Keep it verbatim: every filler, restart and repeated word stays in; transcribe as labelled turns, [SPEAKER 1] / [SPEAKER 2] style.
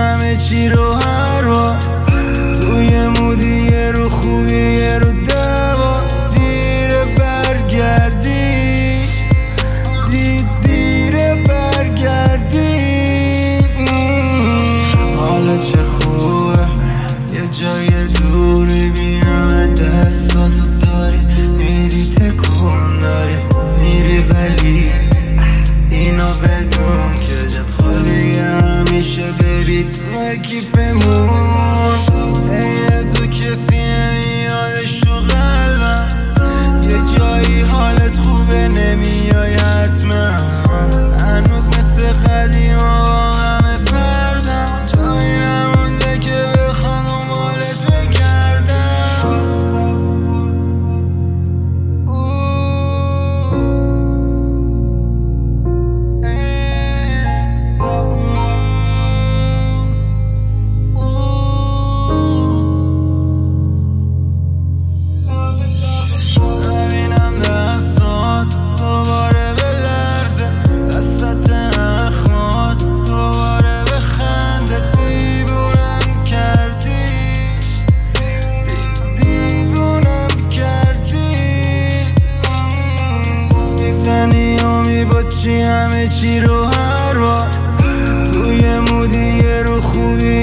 [SPEAKER 1] همه چی رو هر بار تو یه مودی یه رو خوبی یه رو دوا دیره برگردی دی دیره برگردی حالا چه خوبه یه جای دوری بینم دستاتو داری میری تکون داری میری ولی اینو بدون که جت خالیه همیشه بری تو اکیپمون این تو کسی نمیادش تو قلبم یه جایی حالت خوبه نمیای حتما هنوز مثل قدیم آقا همه سردم جایی نمونده که بخوام دنبالت بگردم همه چی رو هر بار تو یه مودی یه رو خوبی